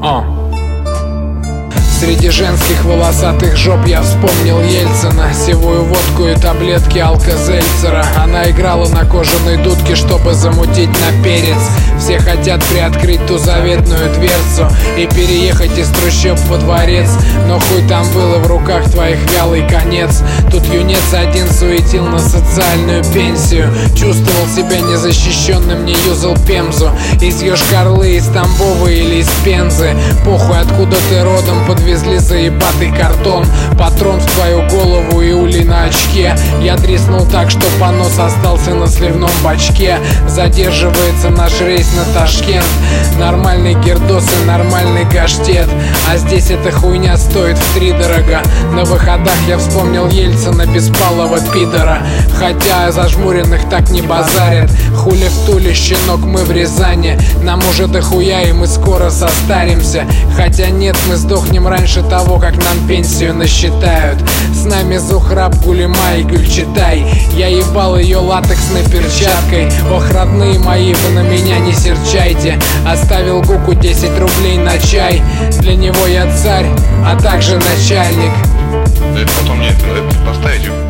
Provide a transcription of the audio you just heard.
Среди женских волосатых жоп я вспомнил Ельцина, сивую водку и таблетки Алка-Зельцера. Она играла на кожаной дудке, чтобы замутить на перец. Все хотят приоткрыть ту заветную дверцу и переехать из трущоб во дворец. Но хуй там было, в руках твоих вялый конец. Тут юнец один суетил на социальную пенсию, чувствовал себя незащищенным, не юзал пемзу. Из Йошкар-Олы, из Тамбова или из Пензы, похуй откуда ты родом, подвезли заебатый картон. Патрон в твою голову и улей на очке. Я дриснул так, что понос остался на сливном бачке. Задерживается наш рейс на Ташкент. Нормальный гердос и нормальный гаштет, а здесь эта хуйня стоит втридорога. На выходах я вспомнил Ельцина, беспалого пидора. Хотя зажмуренных так не базарят. Хули в Туле, щенок, мы в Рязани. Нам уже дохуя и мы скоро состаримся. Хотя нет, мы сдохнем раньше того, как нам пенсию насчитают. С нами Зухраб, Гулима и Гюльчатай. Я ебал ее латексной перчаткой. Ох, родные мои, вы на меня не серчайте. Оставил Гуку 10 рублей на чай. Для него я царь, а также начальник. Да это потом мне это поставить.